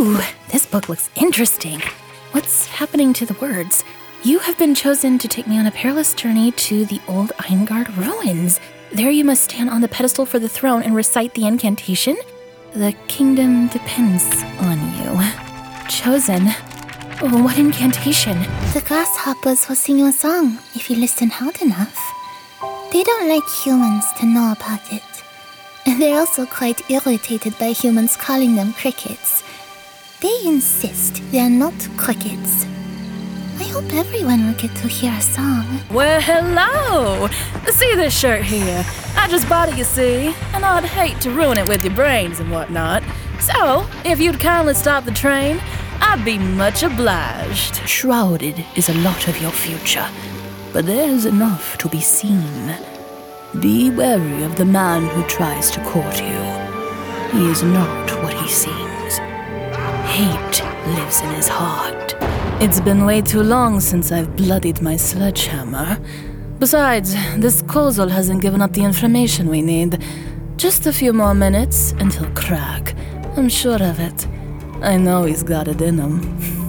Ooh, this book looks interesting. What's happening to the words? You have been chosen to take me on a perilous journey to the old Eingard ruins. There you must stand on the pedestal for the throne and recite the incantation. The kingdom depends on you. Chosen? What incantation? The grasshoppers will sing you a song if you listen hard enough. They don't like humans to know about it. They're also quite irritated by humans calling them crickets. They insist they're not crickets. I hope everyone will get to hear a song. Well, hello! See this shirt here? I just bought it, you see, and I'd hate to ruin it with your brains and whatnot. So, if you'd kindly stop the train, I'd be much obliged. Shrouded is a lot of your future, but there's enough to be seen. Be wary of the man who tries to court you. He is not what he seems. Hate lives in his heart. It's been way too long since I've bloodied my sledgehammer. Besides, this Kozol hasn't given up the information we need. Just a few more minutes and he'll crack. I'm sure of it. I know he's got it in him.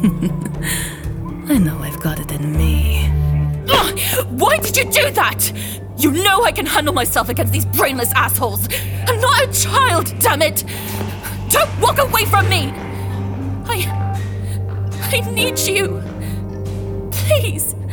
I know I've got it in me. Why did you do that? You know I can handle myself against these brainless assholes. I'm not a child, damn it! Don't walk away from me! I need you. Please.